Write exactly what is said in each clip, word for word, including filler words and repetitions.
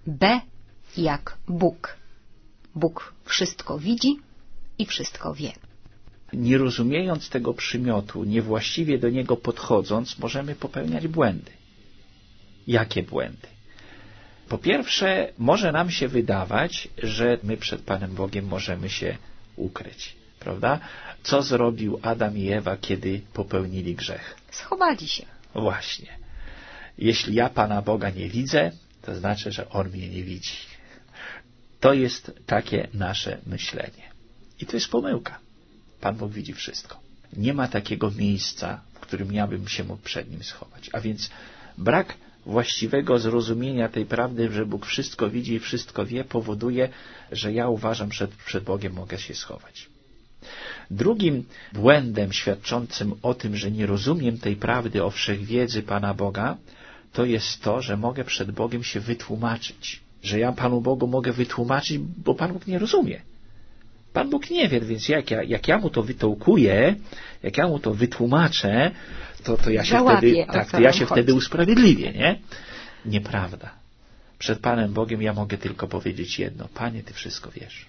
B jak Bóg. Bóg wszystko widzi i wszystko wie. Nie rozumiejąc tego przymiotu, niewłaściwie do niego podchodząc, możemy popełniać błędy. Jakie błędy? Po pierwsze, może nam się wydawać, że my przed Panem Bogiem możemy się ukryć. Prawda? Co zrobił Adam i Ewa, kiedy popełnili grzech? Schowali się. Właśnie. Jeśli ja Pana Boga nie widzę, to znaczy, że On mnie nie widzi. To jest takie nasze myślenie. I to jest pomyłka. Pan Bóg widzi wszystko. Nie ma takiego miejsca, w którym ja bym się mógł przed Nim schować. A więc brak właściwego zrozumienia tej prawdy, że Bóg wszystko widzi i wszystko wie, powoduje, że ja uważam, że przed Bogiem mogę się schować. Drugim błędem świadczącym o tym, że nie rozumiem tej prawdy o wszechwiedzy Pana Boga, to jest to, że mogę przed Bogiem się wytłumaczyć. Że ja Panu Bogu mogę wytłumaczyć, bo Pan Bóg nie rozumie. Pan Bóg nie wie, więc jak ja, jak ja mu to wytołkuję, jak ja mu to wytłumaczę, to, to ja się, wtedy, tak, to ja się wtedy usprawiedliwię, nie? Nieprawda. Przed Panem Bogiem ja mogę tylko powiedzieć jedno. Panie, Ty wszystko wiesz.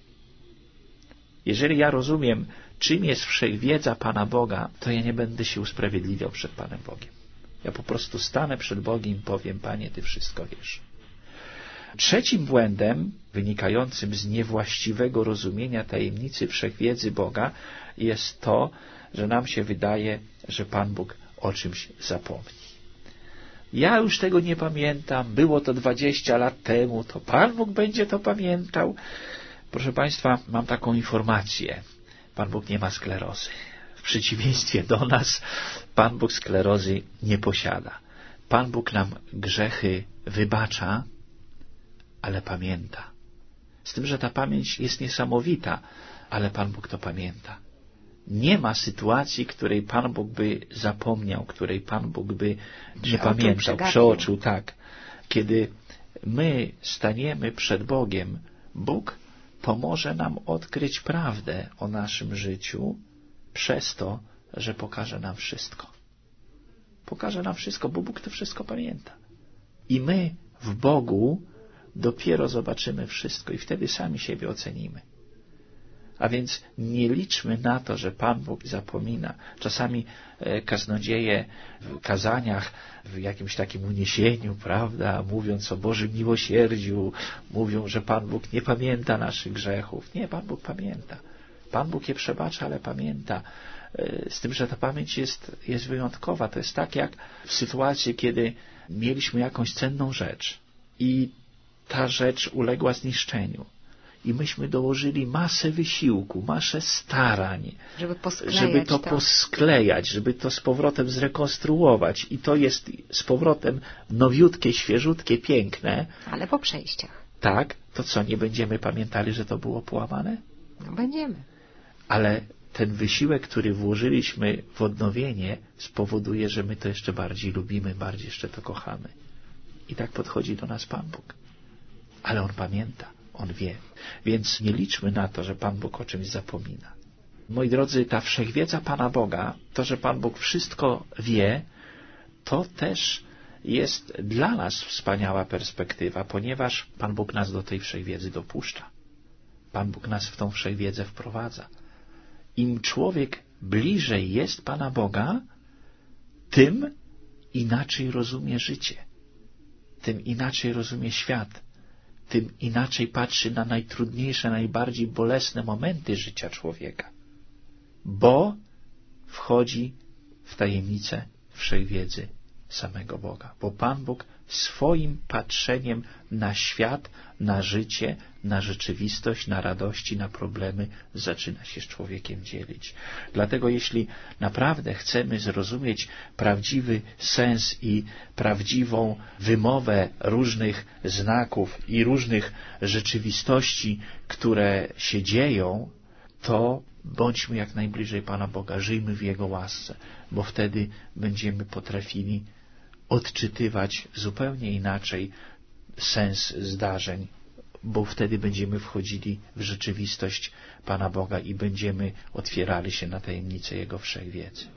Jeżeli ja rozumiem, czym jest wszechwiedza Pana Boga, to ja nie będę się usprawiedliwiał przed Panem Bogiem. Ja po prostu stanę przed Bogiem i powiem, Panie, Ty wszystko wiesz. Trzecim błędem, wynikającym z niewłaściwego rozumienia tajemnicy wszechwiedzy Boga, jest to, że nam się wydaje, że Pan Bóg o czymś zapomni. Ja już tego nie pamiętam, było to dwadzieścia lat temu, to Pan Bóg będzie to pamiętał. Proszę Państwa, mam taką informację. Pan Bóg nie ma sklerozy. W przeciwieństwie do nas, Pan Bóg sklerozy nie posiada. Pan Bóg nam grzechy wybacza, ale pamięta. Z tym, że ta pamięć jest niesamowita, ale Pan Bóg to pamięta. Nie ma sytuacji, której Pan Bóg by zapomniał, której Pan Bóg by nie pamiętał, przeoczył, tak. Kiedy my staniemy przed Bogiem, Bóg pomoże nam odkryć prawdę o naszym życiu przez to, że pokaże nam wszystko. Pokaże nam wszystko, bo Bóg to wszystko pamięta. I my w Bogu dopiero zobaczymy wszystko i wtedy sami siebie ocenimy. A więc nie liczmy na to, że Pan Bóg zapomina. Czasami e, kaznodzieje w kazaniach, w jakimś takim uniesieniu, prawda, mówiąc o Bożym miłosierdziu, mówią, że Pan Bóg nie pamięta naszych grzechów. Nie, Pan Bóg pamięta. Pan Bóg je przebacza, ale pamięta. E, z tym, że ta pamięć jest, jest wyjątkowa. To jest tak, jak w sytuacji, kiedy mieliśmy jakąś cenną rzecz i ta rzecz uległa zniszczeniu. I myśmy dołożyli masę wysiłku, masę starań, żeby, żeby to, to posklejać, żeby to z powrotem zrekonstruować. I to jest z powrotem nowiutkie, świeżutkie, piękne. Ale po przejściach. Tak, to co, nie będziemy pamiętali, że to było połamane? No będziemy. Ale ten wysiłek, który włożyliśmy w odnowienie, spowoduje, że my to jeszcze bardziej lubimy, bardziej jeszcze to kochamy. I tak podchodzi do nas Pan Bóg. Ale On pamięta. On wie. Więc nie liczmy na to, że Pan Bóg o czymś zapomina. Moi drodzy, ta wszechwiedza Pana Boga, to, że Pan Bóg wszystko wie, to też jest dla nas wspaniała perspektywa, ponieważ Pan Bóg nas do tej wszechwiedzy dopuszcza. Pan Bóg nas w tą wszechwiedzę wprowadza. Im człowiek bliżej jest Pana Boga, tym inaczej rozumie życie. Tym inaczej rozumie świat. Tym inaczej patrzy na najtrudniejsze, najbardziej bolesne momenty życia człowieka. Bo wchodzi w tajemnicę wszechwiedzy samego Boga. Bo Pan Bóg swoim patrzeniem na świat, na życie, na rzeczywistość, na radości, na problemy zaczyna się z człowiekiem dzielić. Dlatego jeśli naprawdę chcemy zrozumieć prawdziwy sens i prawdziwą wymowę różnych znaków i różnych rzeczywistości, które się dzieją, to bądźmy jak najbliżej Pana Boga, żyjmy w Jego łasce, bo wtedy będziemy potrafili odczytywać zupełnie inaczej sens zdarzeń, bo wtedy będziemy wchodzili w rzeczywistość Pana Boga i będziemy otwierali się na tajemnicę Jego wszechwiedzy.